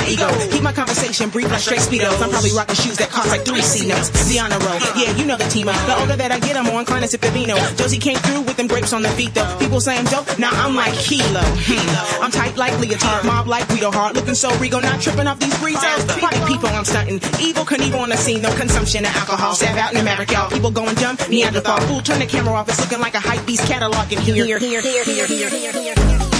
ego. Keep my conversation brief like straight speedos. I'm probably rocking shoes that cost like 3 C notes. The honor roll, yeah, you know the team. The older that I get, I'm more inclined to sip the vino. Josie came through with them grapes on the feet though. People say I'm dope, now I'm like Kilo. I'm tight like leotard, mob like Guido Hart, looking so regal, not tripping off these breezes. Party people, I'm stunting. Evil Knievel on the scene, no consumption of alcohol. Stab out in America, y'all. People going dumb, Neanderthal. Fool, turn the camera off, it's looking like a hype beast catalog in here.